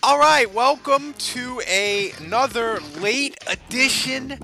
All right, welcome to another late edition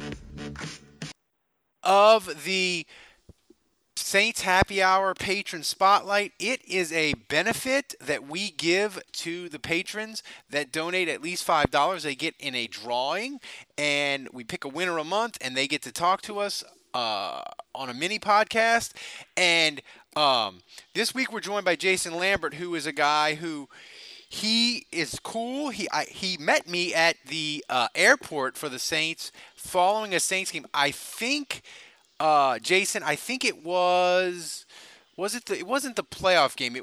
of the Saints Happy Hour Patron Spotlight. It is a benefit that we give to the patrons that donate at least $5. They get in a drawing, and we pick a winner a month, and they get to talk to us on a mini podcast. And this week we're joined by Jason Lambert, who is a guy who he is cool. He met me at the airport for the Saints following a Saints game. I think Jason. I think it was. It wasn't the playoff game.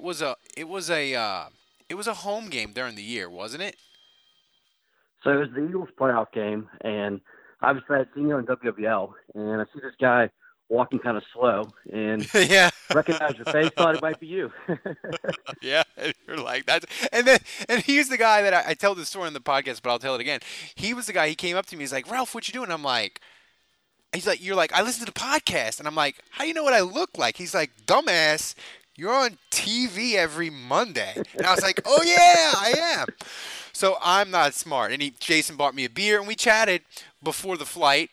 It was a home game during the year, wasn't it? So it was the Eagles playoff game, and obviously I had seen you on WWL, and I see this guy walking kind of slow, and Yeah. recognized your face, thought it might be you. Yeah, you're like that. And he's the guy that I tell this story in the podcast, but I'll tell it again. He was the guy. He came up to me. He's like, "Ralph, what you doing?" I'm like, he's like, "You're like, I listen to the podcast," and I'm like, "How do you know what I look like?" He's like, "Dumbass, you're on TV every Monday," and I was like, "Oh yeah, I am." So I'm not smart. And Jason bought me a beer, and we chatted before the flight.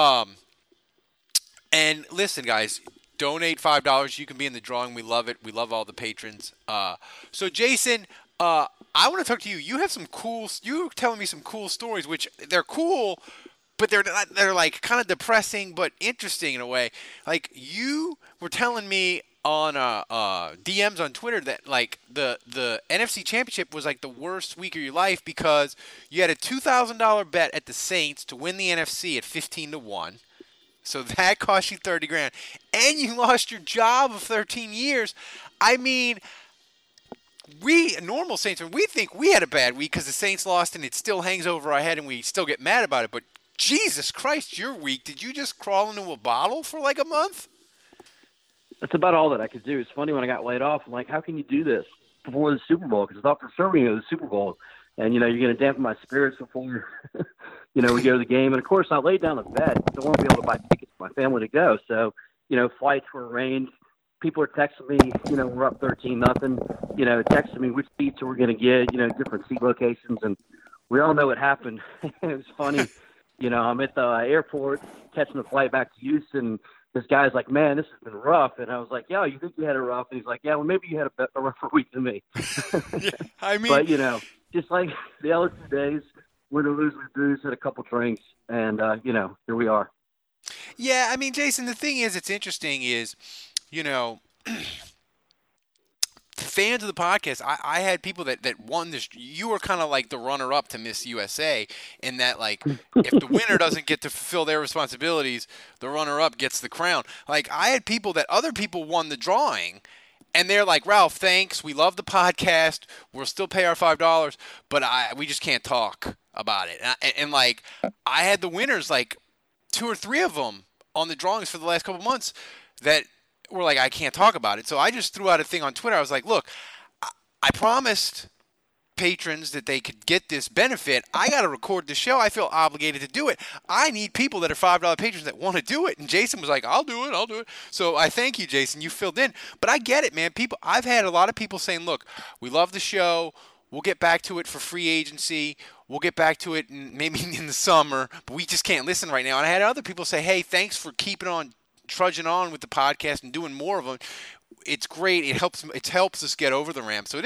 And listen, guys, donate $5. You can be in the drawing. We love it. We love all the patrons. So Jason, I want to talk to you. You have some cool. You were telling me some cool stories, which they're cool, but they're not, they're like kind of depressing, but interesting in a way. Like you were telling me on DMs on Twitter that like the NFC Championship was like the worst week of your life because you had a $2,000 bet at the Saints to win the NFC at 15-1. So that cost you 30 grand. And you lost your job of 13 years. I mean, we normal Saints, we think we had a bad week because the Saints lost and it still hangs over our head and we still get mad about it. But Jesus Christ, your week, did you just crawl into a bottle for like a month? That's about all that I could do. It's funny when I got laid off, I'm like, how can you do this before the Super Bowl? Because I thought for sure we go to the Super Bowl. And, you're going to dampen my spirits before, we go to the game. And, of course, I laid down a bet. I won't be able to buy tickets for my family to go. So, flights were arranged. People are texting me, we're up 13-0, texting me which seats we're going to get, different seat locations. And we all know what happened. It was funny. I'm at the airport catching the flight back to Houston. This guy's like, "Man, this has been rough." And I was like, "Yeah, you think you had it rough?" And he's like, "Yeah, well, maybe you had a rougher week than me." Yeah, I mean, but, just like the other 2 days, win or lose, we booze, had a couple drinks, and, here we are. yeah, I mean, Jason, the thing is, it's interesting is, fans of the podcast, I had people that won this. You were kind of like the runner-up to Miss USA in that, like, if the winner doesn't get to fulfill their responsibilities, the runner-up gets the crown. Like, I had people that other people won the drawing, and they're like, "Ralph, thanks. We love the podcast. We'll still pay our $5, but we just can't talk about it." And like, I had the winners, like, 2 or 3 of them on the drawings for the last couple months that were like, "I can't talk about it." So I just threw out a thing on Twitter. I was like, "Look, I promised patrons that they could get this benefit. I got to record the show. I feel obligated to do it. I need people that are $5 patrons that want to do it." And Jason was like, I'll do it. So I thank you, Jason. You filled in. But I get it, man. I've had a lot of people saying, "Look, we love the show. We'll get back to it for free agency. We'll get back to it maybe in the summer, but we just can't listen right now." And I had other people say, "Hey, thanks for keeping on, trudging on with the podcast and doing more of them. It's great. It helps us get over the ramp." So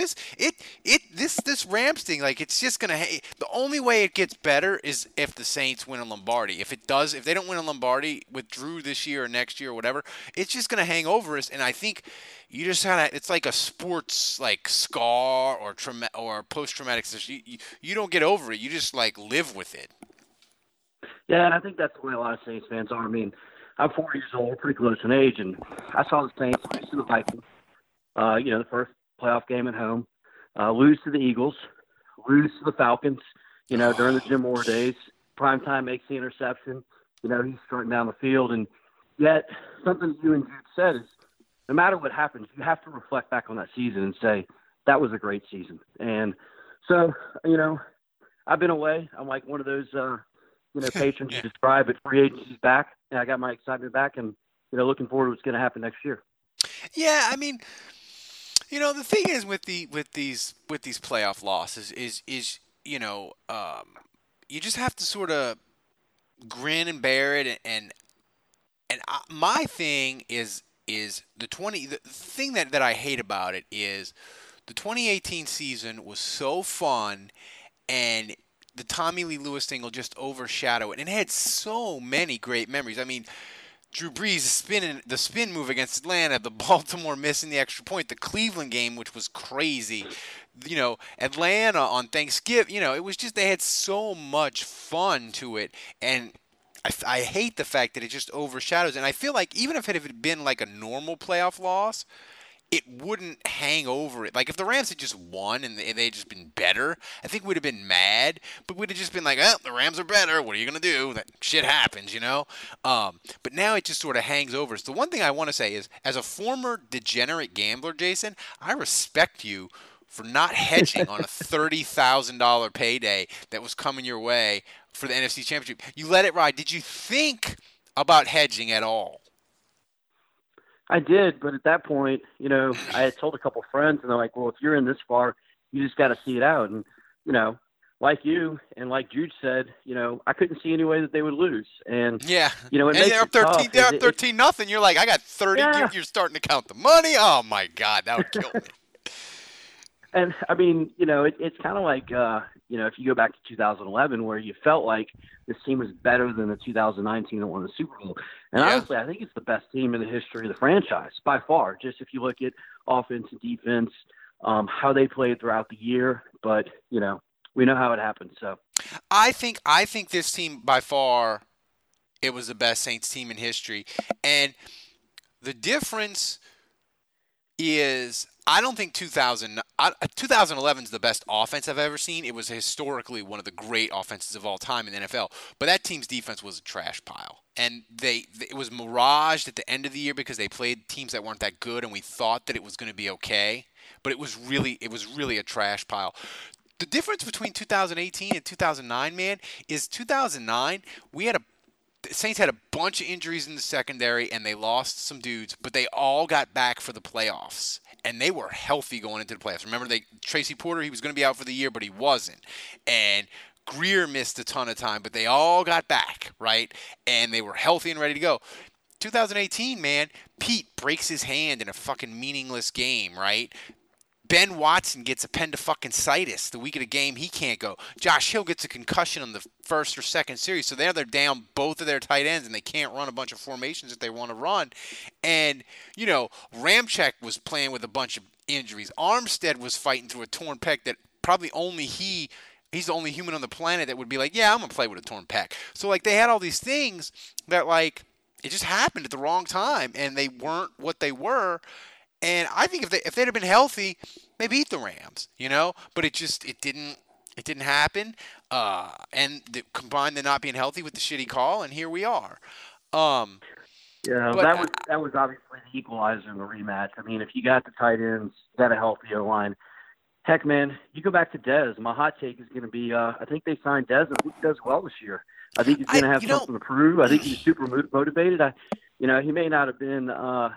this Rams thing, like, it's just gonna. The only way it gets better is if the Saints win a Lombardi. If they don't win a Lombardi with Drew this year or next year or whatever, it's just gonna hang over us. And I think you just it's like a sports like scar or post traumatic stress. You don't get over it. You just like live with it. Yeah, and I think that's the way a lot of Saints fans are. I mean, I'm 40 years old, pretty close in age, and I saw the Saints lose to the Vikings, the first playoff game at home, lose to the Eagles, lose to the Falcons, during the Jim Moore days. Primetime makes the interception. He's starting down the field. And yet, something you and Jude said is, no matter what happens, you have to reflect back on that season and say, that was a great season. And so, I've been away. I'm like one of those patrons you describe it. Free agency's back, and I got my excitement back, and looking forward to what's going to happen next year. Yeah, I mean, the thing is with these playoff losses is you just have to sort of grin and bear it. My thing is the thing that I hate about it is the 2018 season was so fun, and the Tommy Lee Lewis thing will just overshadow it. And it had so many great memories. I mean, Drew Brees the spin move against Atlanta, the Baltimore missing the extra point, the Cleveland game, which was crazy. Atlanta on Thanksgiving. It was just they had so much fun to it, and I hate the fact that it just overshadows. And I feel like even if it had been like a normal playoff loss, it wouldn't hang over it. Like if the Rams had just won and they'd just been better, I think we'd have been mad, but we'd have just been like, oh, the Rams are better. What are you going to do? That shit happens. But now it just sort of hangs over. So the one thing I want to say is, as a former degenerate gambler, Jason, I respect you for not hedging on a $30,000 payday that was coming your way for the NFC Championship. You let it ride. Did you think about hedging at all? I did, but at that point, I had told a couple friends, and they're like, well, if you're in this far, you just got to see it out. And, like you and like Jude said, I couldn't see any way that they would lose. And, yeah, it and makes they're up it tough. 13, they're up 13 nothing. You're like, I got 30. Yeah. You're starting to count the money. Oh, my God, that would kill me. And, I mean, it's kind of like, if you go back to 2011 where you felt like this team was better than the 2019 that won the Super Bowl. And honestly, I think it's the best team in the history of the franchise by far, just if you look at offense and defense, how they played throughout the year. But, we know how it happened. So I think this team by far, it was the best Saints team in history. And the difference is, I don't think 2011 is the best offense I've ever seen. It was historically one of the great offenses of all time in the NFL. But that team's defense was a trash pile. And it was miraged at the end of the year because they played teams that weren't that good, and we thought that it was going to be okay. But it was really a trash pile. The difference between 2018 and 2009, man, is 2009, the Saints had a bunch of injuries in the secondary, and they lost some dudes, but they all got back for the playoffs, and they were healthy going into the playoffs. Remember, Tracy Porter, he was going to be out for the year, but he wasn't. And Greer missed a ton of time, but they all got back, right? And they were healthy and ready to go. 2018, man, Pete breaks his hand in a fucking meaningless game, right? Ben Watson gets appendicitis the week of the game. He can't go. Josh Hill gets a concussion on the first or second series. So they're down both of their tight ends, and they can't run a bunch of formations that they want to run. And, Ramczyk was playing with a bunch of injuries. Armstead was fighting through a torn pec that probably only he's the only human on the planet that would be like, yeah, I'm going to play with a torn pec. So, they had all these things that, it just happened at the wrong time, and they weren't what they were. And I think if they'd have been healthy, they beat the Rams, But it didn't happen. And combined the not being healthy with the shitty call, and here we are. That was obviously the equalizer in the rematch. I mean, if you got the tight ends, got a healthy O-line. Heck, man, you go back to Dez. My hot take is going to be, I think they signed Dez, and he does well this year. I think he's going to have something to prove. I think he's super motivated. He may not have been,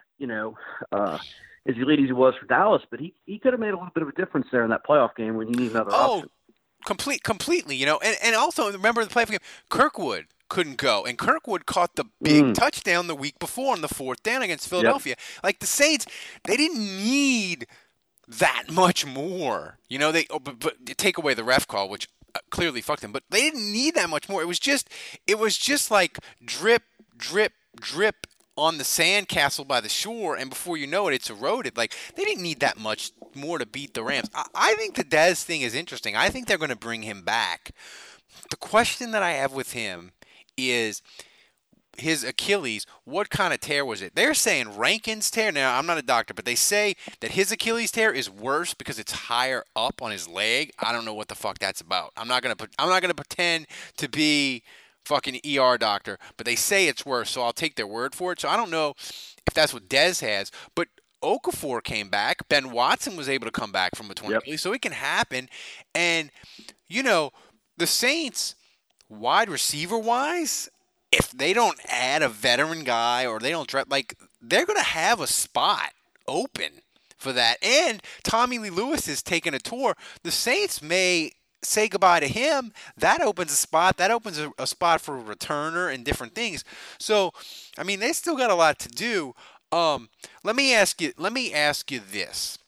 as elite as he was for Dallas, but he could have made a little bit of a difference there in that playoff game when he needed another option. Completely, and also remember the playoff game, Kirkwood couldn't go, and Kirkwood caught the big touchdown the week before on the fourth down against Philadelphia. Yep. Like the Saints, they didn't need that much more, but take away the ref call, which clearly fucked them, but they didn't need that much more. It was just like drip, drip, drip on the sandcastle by the shore, and before you know it, it's eroded. They didn't need that much more to beat the Rams. I think the Dez thing is interesting. I think they're going to bring him back. The question that I have with him is his Achilles. What kind of tear was it? They're saying Rankin's tear. Now, I'm not a doctor, but they say that his Achilles tear is worse because it's higher up on his leg. I don't know what the fuck that's about. I'm not going to pretend to be fucking ER doctor, but they say it's worse, so I'll take their word for it. So I don't know if that's what Dez has, but Okafor came back. Ben Watson was able to come back from a torn Achilles, so it can happen. And, the Saints, wide receiver-wise, if they don't add a veteran guy or they don't draft, they're going to have a spot open for that. And Tommy Lee Lewis is taking a tour. The Saints may say goodbye to him, that opens a spot. That opens a spot for a returner and different things. So, I mean, they still got a lot to do. Let me ask you. Let me ask you this: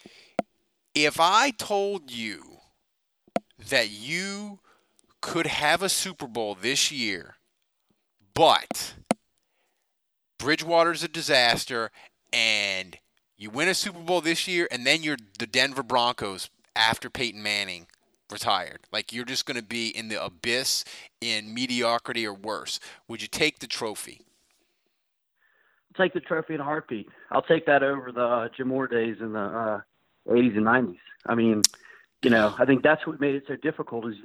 if I told you that you could have a Super Bowl this year, but Bridgewater's a disaster, and you win a Super Bowl this year, and then you're the Denver Broncos after Peyton Manning retired. Like, you're just going to be in the abyss in mediocrity or worse. Would you take the trophy? I'll take the trophy in a heartbeat. I'll take that over the Jim Moore days in the 80s and 90s. I mean, I think that's what made it so difficult is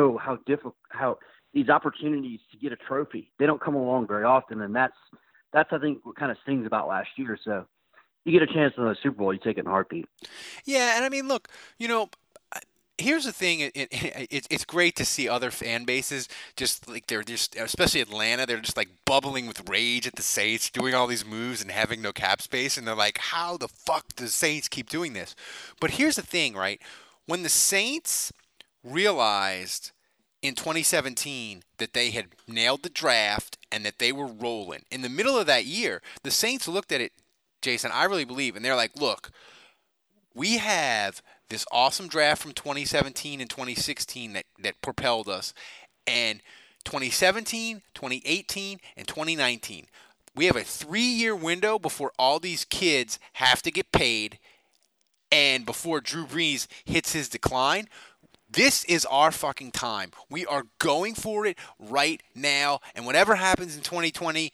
how these opportunities to get a trophy, they don't come along very often. And that's I think, what kind of stings about last year. So you get a chance to win the Super Bowl, you take it in a heartbeat. Yeah, and I mean, look, here's the thing. It's great to see other fan bases just like they're just, especially Atlanta, they're just like bubbling with rage at the Saints doing all these moves and having no cap space, and they're like, how the fuck do the Saints keep doing this? But here's the thing, right? When the Saints realized in 2017 that they had nailed the draft and that they were rolling, in the middle of that year, the Saints looked at it, Jason, I really believe, and they're like, look, we have this awesome draft from 2017 and 2016 that propelled us, and 2017, 2018, and 2019. We have a 3-year window before all these kids have to get paid and before Drew Brees hits his decline. This is our fucking time. We are going for it right now, and whatever happens in 2020,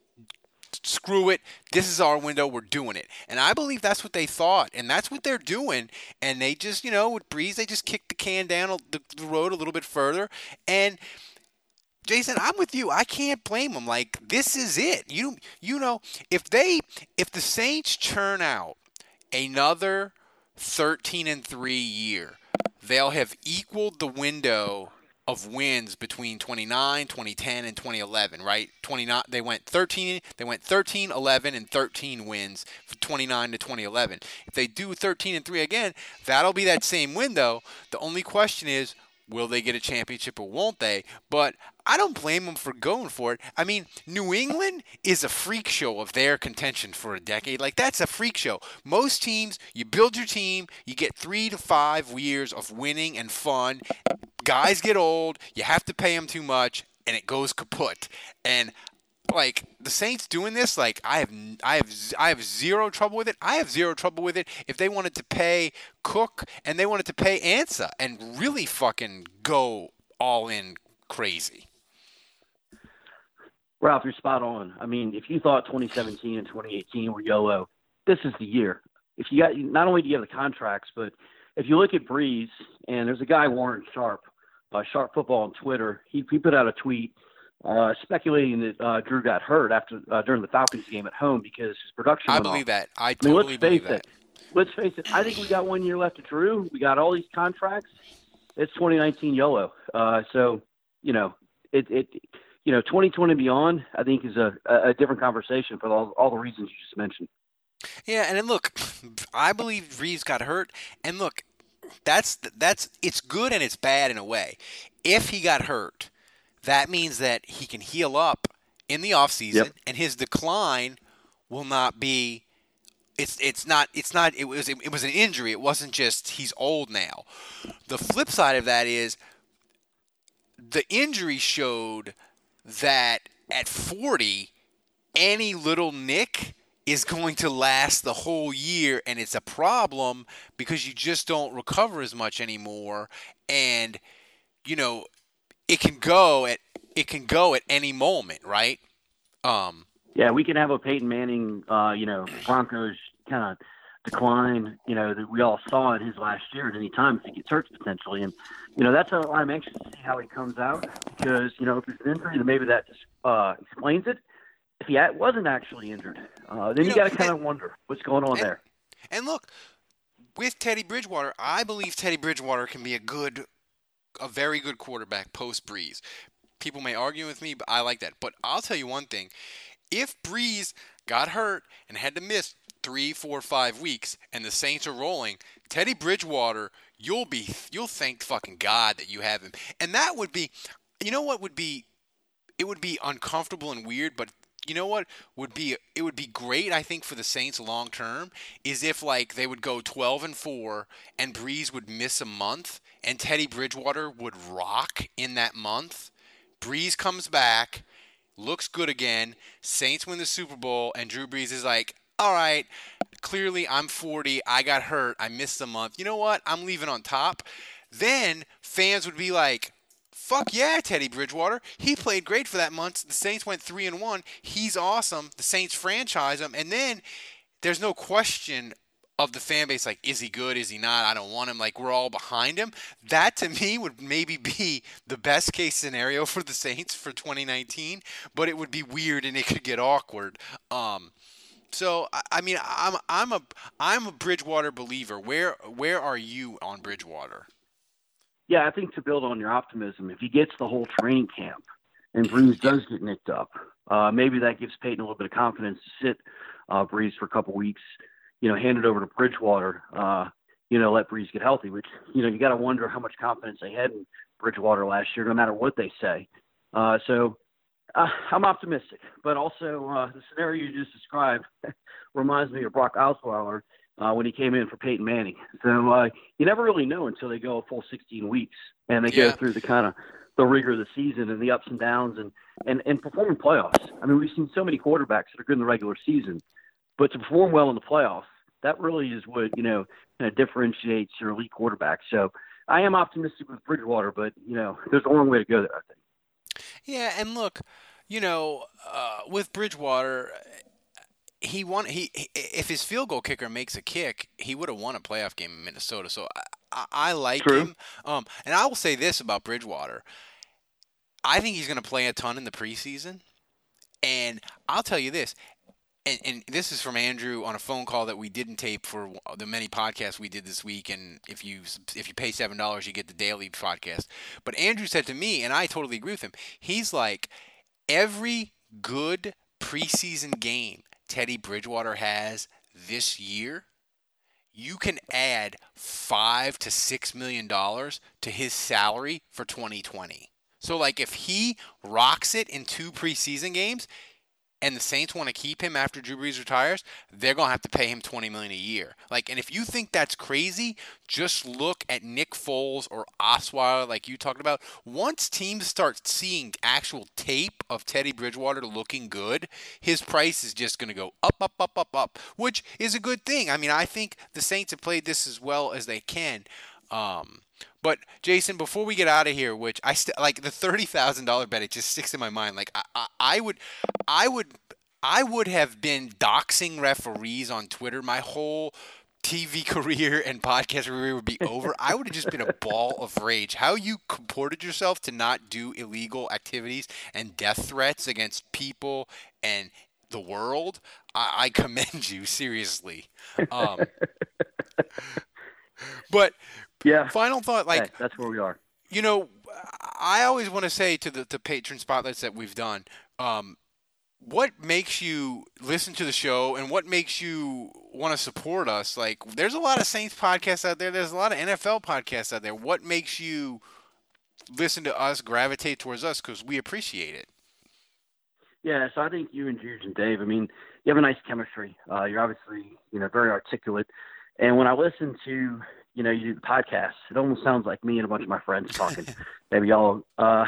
screw it. This is our window. We're doing it. And I believe that's what they thought, and that's what they're doing. And they just, with Brees, they just kicked the can down the road a little bit further. And Jason, I'm with you. I can't blame them. Like, this is it. If the Saints churn out another 13-3 year, they'll have equaled the window of wins between 2010, and 2011, right? They went 13, 11, and 13 wins from 29 to 2011. If they do 13-3 again, that'll be that same window. The only question is, will they get a championship or won't they? But I don't blame them for going for it. I mean, New England is a freak show of their contention for a decade. Like, that's a freak show. Most teams, you build your team, you get 3 to 5 years of winning and fun. Guys get old, you have to pay them too much, and it goes kaput. And like, the Saints doing this, like, I have zero trouble with it. I have zero trouble with it if they wanted to pay Cook and they wanted to pay Ansah and really fucking go all in crazy. Ralph, you're spot on. I mean, if you thought 2017 and 2018 were YOLO, this is the year. If you got, not only do you have the contracts, but if you look at Brees, and there's a guy, Warren Sharp, Sharp Football on Twitter, he put out a tweet speculating that Drew got hurt during the Falcons game at home because his production went believe off. that. I totally believe that. Let's face it. I think we got 1 year left of Drew. We got all these contracts. It's 2019 YOLO. So, 2020 and beyond, I think, is a different conversation for all the reasons you just mentioned. Yeah, and then look, I believe Reeves got hurt, and look, that's it's good and it's bad in a way. If he got hurt, that means that he can heal up in the offseason, Yep. and his decline will not be. It was an injury. It wasn't just he's old now. The flip side of that is the injury showed that at 40, any little nick is going to last the whole year, and it's a problem because you just don't recover as much anymore, and it can go at any moment, right? Yeah, we can have a Peyton Manning, Broncos kind of decline, that we all saw in his last year at any time if he gets hurt potentially. And, that's how I'm anxious to see how he comes out because, if it's an injury, then maybe that just explains it. If he wasn't actually injured, then you got to kind of wonder what's going on there. And look, with Teddy Bridgewater, I believe Teddy Bridgewater can be a very good quarterback post Brees. People may argue with me, but I like that. But I'll tell you one thing. If Brees got hurt and had to miss 3, 4, 5 weeks, and the Saints are rolling, Teddy Bridgewater, you'll thank fucking God that you have him. And that would be, you know what would be, it would be uncomfortable and weird, but you know what it would be great, I think, for the Saints long term, is if like they would go 12-4 and Breeze would miss a month and Teddy Bridgewater would rock in that month. Breeze comes back, looks good again, Saints win the Super Bowl, and Drew Brees is like, all right, clearly I'm 40, I got hurt, I missed a month. You know what? I'm leaving on top. Then fans would be like, fuck yeah, Teddy Bridgewater. He played great for that month. The Saints went 3-1. He's awesome. The Saints franchise him. And then there's no question of the fan base, like, is he good? Is he not? I don't want him. Like, we're all behind him. That, to me, would maybe be the best case scenario for the Saints for 2019, but it would be weird and it could get awkward. So I mean, I'm a Bridgewater believer. Where are you on Bridgewater? Yeah, I think to build on your optimism, if he gets the whole training camp and Breeze does get nicked up, maybe that gives Peyton a little bit of confidence to sit Breeze for a couple weeks, hand it over to Bridgewater, let Breeze get healthy, which, you got to wonder how much confidence they had in Bridgewater last year, no matter what they say. So I'm optimistic, but also the scenario you just described reminds me of Brock Osweiler when he came in for Peyton Manning. So you never really know until they go a full 16 weeks and they go through the kind of the rigor of the season and the ups and downs and perform in playoffs. I mean, we've seen so many quarterbacks that are good in the regular season, but to perform well in the playoffs, that really is what, kind of differentiates your elite quarterback. So I am optimistic with Bridgewater, but, there's a long way to go there, I think. Yeah, and look, with Bridgewater, if his field goal kicker makes a kick, he would have won a playoff game in Minnesota. So I like him. And I will say this about Bridgewater. I think he's going to play a ton in the preseason. And I'll tell you this, and this is from Andrew on a phone call that we didn't tape for the many podcasts we did this week. And if you pay $7, you get the daily podcast. But Andrew said to me, and I totally agree with him, he's like, every good preseason game Teddy Bridgewater has this year, you can add $5 to $6 million to his salary for 2020. So, like, if he rocks it in 2 preseason games, and the Saints want to keep him after Drew Brees retires, they're going to have to pay him $20 million a year. Like, and if you think that's crazy, just look at Nick Foles or Osweiler, like you talked about. Once teams start seeing actual tape of Teddy Bridgewater looking good, his price is just going to go up, up, up, up, up, which is a good thing. I mean, I think the Saints have played this as well as they can. But Jason, before we get out of here, which like the $30,000 bet, it just sticks in my mind. Like I would have been doxing referees on Twitter. My whole TV career and podcast career would be over. I would have just been a ball of rage. How you comported yourself to not do illegal activities and death threats against people and the world, I commend you, seriously. But yeah, final thought, like, that's where we are. I always want to say to the patron spotlights that we've done, what makes you listen to the show and what makes you want to support us? Like, there's a lot of Saints podcasts out there. There's a lot of NFL podcasts out there. What makes you listen to us, gravitate towards us? Because we appreciate it. Yeah, so I think you and Juge and Dave, I mean, you have a nice chemistry. You're obviously, very articulate. And when I listen to, you do the podcast, it almost sounds like me and a bunch of my friends talking. Maybe y'all.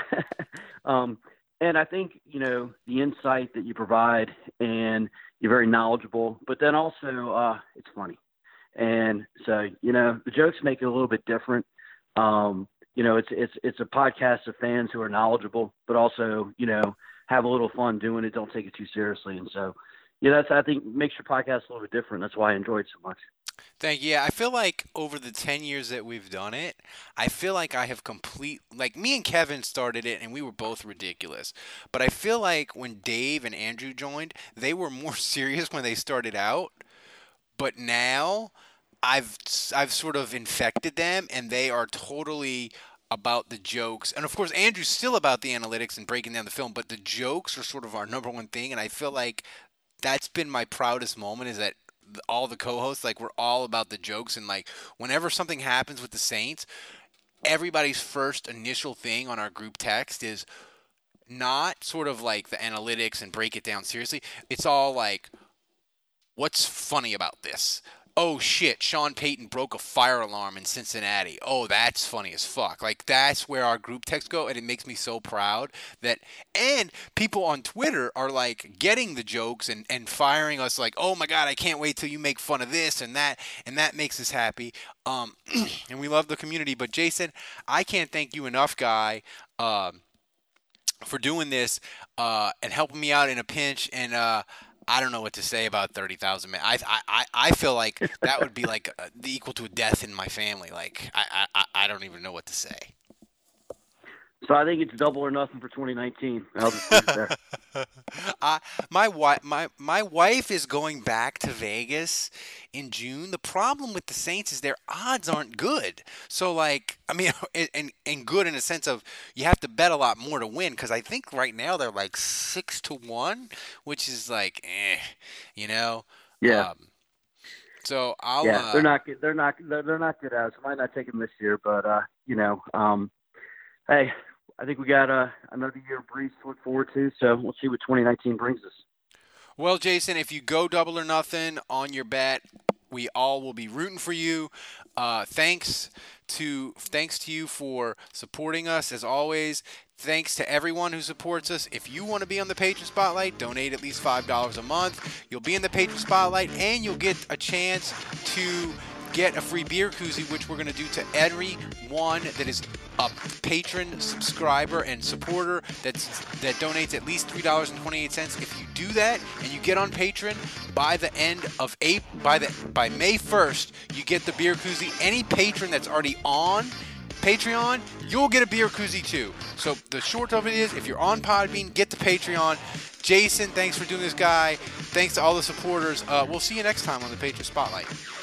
And I think, the insight that you provide, and you're very knowledgeable, but then also it's funny. And so, the jokes make it a little bit different. It's a podcast of fans who are knowledgeable, but also, have a little fun doing it. Don't take it too seriously. And so, that's, I think, makes your podcast a little bit different. That's why I enjoy it so much. Thank you. Yeah, I feel like over the 10 years that we've done it, I feel like I have like me and Kevin started it and we were both ridiculous. But I feel like when Dave and Andrew joined, they were more serious when they started out. But now I've sort of infected them and they are totally about the jokes. And of course, Andrew's still about the analytics and breaking down the film, but the jokes are sort of our number one thing. And I feel like that's been my proudest moment, is that all the co-hosts, like, we're all about the jokes, and like whenever something happens with the Saints, everybody's first initial thing on our group text is not sort of like the analytics and break it down seriously. It's all like, what's funny about this? Oh shit, Sean Payton broke a fire alarm in Cincinnati. Oh, that's funny as fuck. Like, that's where our group texts go, and it makes me so proud that, and people on Twitter are like getting the jokes and firing us like, oh my god, I can't wait till you make fun of this and that makes us happy. And we love the community. But Jason, I can't thank you enough, guy, for doing this and helping me out in a pinch. And I don't know what to say about 30,000. I feel like that would be like the equal to a death in my family. Like, I don't even know what to say. So I think it's double or nothing for 2019. I'll just leave it there. My wife is going back to Vegas in June. The problem with the Saints is their odds aren't good. So, like, I mean, and good in a sense of you have to bet a lot more to win, because I think right now they're like 6-1, which is like, you know. Yeah. So I'll. Yeah, they're not good. They're not good odds. I might not take them this year, but you know, hey. I think we got another year of Brees to look forward to, so we'll see what 2019 brings us. Well, Jason, if you go double or nothing on your bet, we all will be rooting for you. Thanks to you for supporting us, as always. Thanks to everyone who supports us. If you want to be on the Patron Spotlight, donate at least $5 a month. You'll be in the Patron Spotlight, and you'll get a chance to get a free beer koozie, which we're going to do to everyone that is a patron, subscriber, and supporter that donates at least $3.28. If you do that and you get on Patreon by the end of by May 1st, you get the beer koozie. Any patron that's already on Patreon, you'll get a beer koozie too. So the short of it is, if you're on Podbean, get to Patreon. Jason, thanks for doing this, guy. Thanks to all the supporters. We'll see you next time on the Patron Spotlight.